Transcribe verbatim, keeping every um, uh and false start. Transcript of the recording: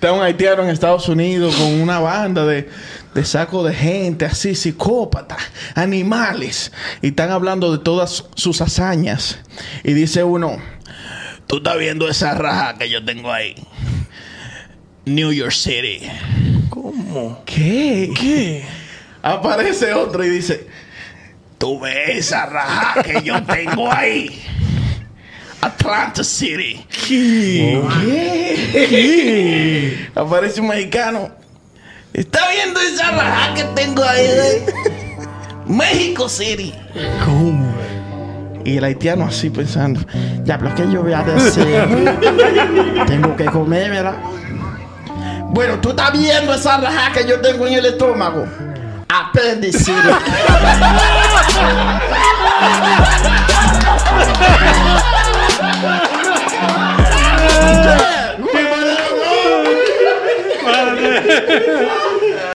está un haitiano en Estados Unidos con una banda de, de saco de gente así, psicópatas, animales. Y están hablando de todas sus hazañas. Y dice uno, tú estás viendo esa raja que yo tengo ahí. New York City. ¿Cómo? ¿Qué? ¿Qué? Aparece otro y dice, tú ves esa raja que yo tengo ahí. Atlanta City. ¿Qué? ¿Qué? ¿Qué? Aparece un mexicano. ¿Está viendo esa raja que tengo ahí de México City? ¿Cómo? Y el haitiano así pensando, ya, pero ¿qué yo voy a decir? Tengo que comer, ¿verdad? Bueno, tú estás viendo esa raja que yo tengo en el estómago. Apendicitis.